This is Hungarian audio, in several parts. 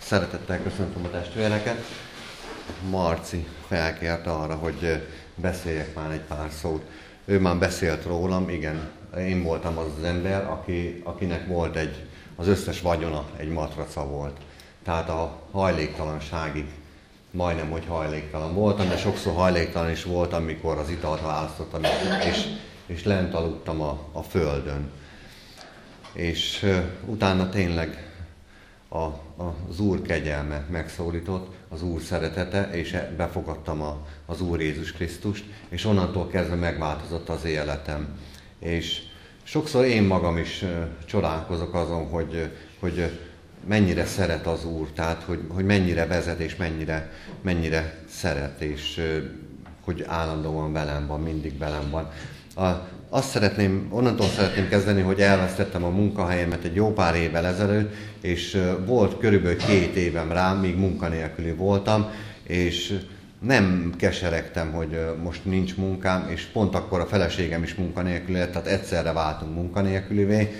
Szeretettel köszöntöm a testvéreket. Marci felkért arra, hogy beszéljek már egy pár szót. Ő már beszélt rólam, igen, én voltam az az ember, akinek volt az összes vagyona egy matraca volt. Tehát a hajléktalanságig majdnem, hogy hajléktalan voltam, de sokszor hajléktalan is voltam, amikor az italt választottam, és lent aludtam a földön. És utána tényleg az Úr kegyelme megszólított, az Úr szeretete, és befogadtam az Úr Jézus Krisztust, és onnantól kezdve megváltozott az életem. És sokszor én magam is csodálkozok azon, hogy mennyire szeret az Úr, tehát hogy mennyire vezet, és mennyire szeret, és hogy állandóan velem van, mindig velem van. Onnantól szeretném kezdeni, hogy elvesztettem a munkahelyemet egy jó pár évvel ezelőtt, és volt körülbelül 2 évem rá, míg munkanélküli voltam, és nem keseregtem, hogy most nincs munkám, és pont akkor a feleségem is munkanélküli lett, tehát egyszerre váltunk munkanélkülivé.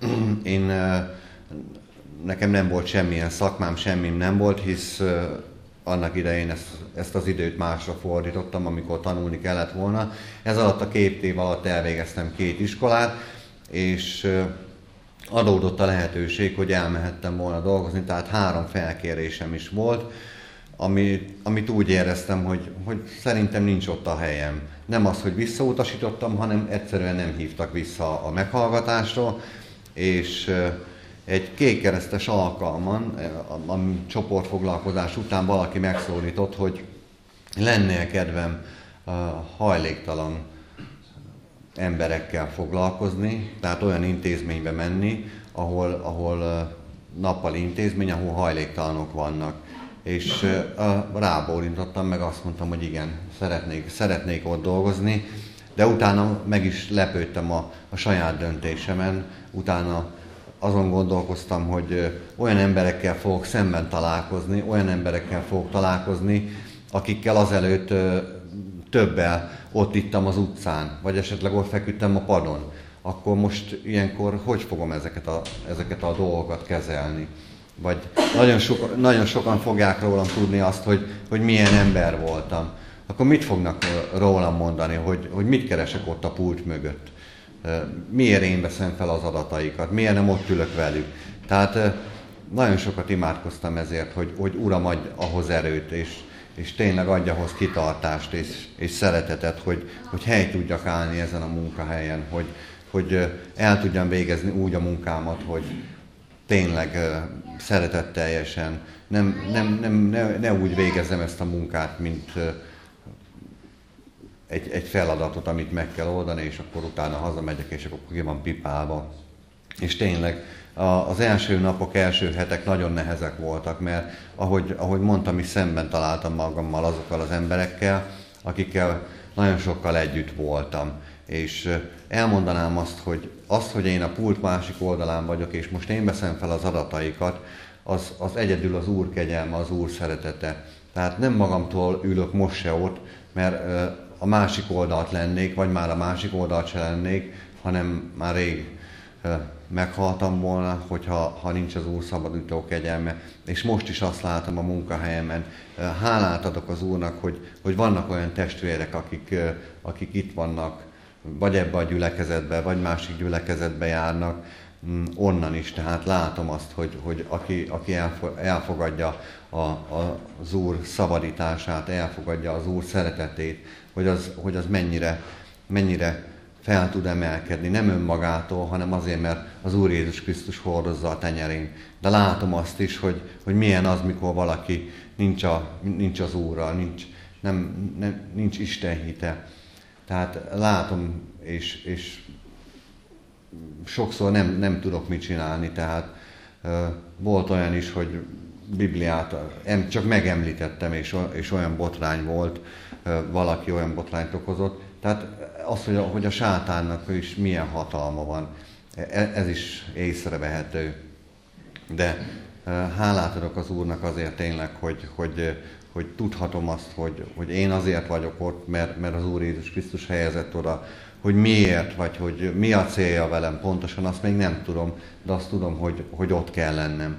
Nekem nem volt semmilyen szakmám, semmim nem volt, hisz annak idején ezt az időt másra fordítottam, amikor tanulni kellett volna. Ez alatt a 2 év alatt elvégeztem 2 iskolát, és adódott a lehetőség, hogy elmehettem volna dolgozni, tehát 3 felkérésem is volt, amit úgy éreztem, hogy szerintem nincs ott a helyem. Nem az, hogy visszautasítottam, hanem egyszerűen nem hívtak vissza a meghallgatásról, és egy kékkeresztes alkalman, a csoportfoglalkozás után valaki megszólított, hogy lenne kedvem hajléktalan emberekkel foglalkozni, tehát olyan intézménybe menni, ahol nappali intézmény, ahol hajléktalanok vannak. És rábólintottam, meg azt mondtam, hogy igen, szeretnék ott dolgozni, de utána meg is lepődtem a saját döntésemen, utána azon gondolkoztam, hogy olyan emberekkel fogok szemben találkozni, akikkel azelőtt többel ott ittam az utcán, vagy esetleg ott feküdtem a padon. Akkor most ilyenkor hogy fogom ezeket a dolgokat kezelni? Vagy nagyon sokan fogják rólam tudni azt, hogy milyen ember voltam. Akkor mit fognak rólam mondani, hogy mit keresek ott a pult mögött? Miért én veszem fel az adataikat, miért nem ott ülök velük. Tehát nagyon sokat imádkoztam ezért, hogy Uram, adj ahhoz erőt, és tényleg adj ahhoz kitartást és szeretetet, hogy helyt tudjak állni ezen a munkahelyen, hogy el tudjam végezni úgy a munkámat, hogy tényleg szeretetteljesen, ne úgy végezzem ezt a munkát, mint egy feladatot, amit meg kell oldani, és akkor utána hazamegyek, és akkor ki van pipálva. És tényleg az első napok, első hetek nagyon nehezek voltak, mert ahogy mondtam, is szemben találtam magammal azokkal az emberekkel, akikkel nagyon sokkal együtt voltam. És elmondanám azt, hogy én a pult másik oldalán vagyok, és most én veszem fel az adataikat, az egyedül az Úr kegyelme, az Úr szeretete. Tehát nem magamtól ülök most se ott, mert a másik oldalt lennék, vagy már a másik oldalt se lennék, hanem már rég meghaltam volna, hogyha nincs az Úr szabadító kegyelme. És most is azt látom a munkahelyemen. Hálát adok az Úrnak, hogy vannak olyan testvérek, akik itt vannak, vagy ebbe a gyülekezetbe, vagy másik gyülekezetbe járnak, onnan is. Tehát látom azt, hogy aki elfogadja az Úr szabadítását, elfogadja az Úr szeretetét, hogy az mennyire fel tud emelkedni, nem önmagától, hanem azért, mert az Úr Jézus Krisztus hordozza a tenyerén. De látom azt is, hogy milyen az, mikor valaki nincs az Úrral, nincs Isten hite. Tehát látom, és sokszor nem tudok mit csinálni, tehát volt olyan is, hogy Bibliát csak megemlítettem, és olyan botrány volt, valaki olyan botrányt okozott. Tehát az, hogy a sátánnak is milyen hatalma van, ez is észrevehető. De hálát adok az Úrnak azért tényleg, hogy tudhatom azt, hogy én azért vagyok ott, mert az Úr Jézus Krisztus helyezett oda, hogy miért, vagy hogy mi a célja velem pontosan, azt még nem tudom, de azt tudom, hogy ott kell lennem.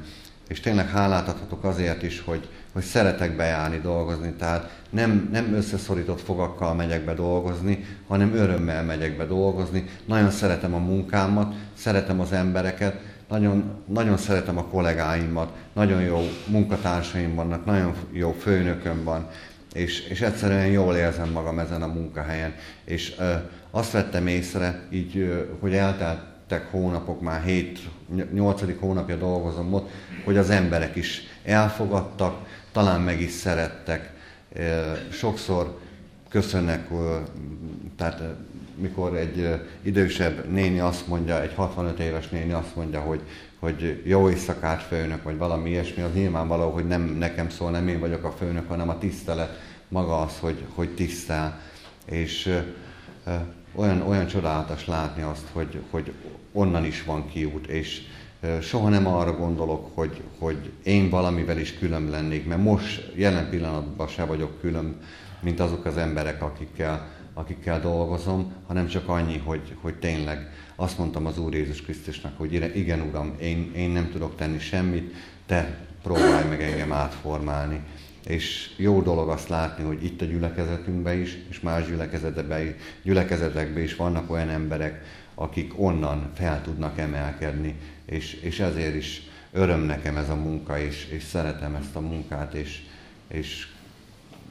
És tényleg hálát adhatok azért is, hogy szeretek bejárni, dolgozni. Tehát nem összeszorított fogakkal megyek be dolgozni, hanem örömmel megyek be dolgozni. Nagyon szeretem a munkámat, szeretem az embereket, nagyon szeretem a kollégáimat, nagyon jó munkatársaim vannak, nagyon jó főnököm van, és egyszerűen jól érzem magam ezen a munkahelyen. És azt vettem észre, így, hogy elteltek hónapok, már 7-8. hónapja dolgozom ott, hogy az emberek is elfogadtak, talán meg is szerettek. Sokszor köszönnek, tehát mikor egy idősebb néni azt mondja, egy 65 éves néni azt mondja, hogy jó éjszakát főnök, vagy valami ilyesmi, az nyilvánvaló, hogy nem nekem szól, nem én vagyok a főnök, hanem a tisztelet maga az, hogy tisztel. És olyan csodálatos látni azt, hogy onnan is van kiút, és soha nem arra gondolok, hogy én valamivel is külön lennék, mert most jelen pillanatban se vagyok külön, mint azok az emberek, akikkel dolgozom, hanem csak annyi, hogy tényleg azt mondtam az Úr Jézus Krisztusnak, hogy igen, Uram, én nem tudok tenni semmit, Te próbálj meg engem átformálni. És jó dolog azt látni, hogy itt a gyülekezetünkben is, és más gyülekezetekben is vannak olyan emberek, akik onnan fel tudnak emelkedni, és ezért is öröm nekem ez a munka, és szeretem ezt a munkát, és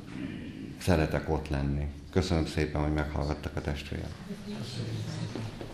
szeretek ott lenni. Köszönöm szépen, hogy meghallgattak a testvérek.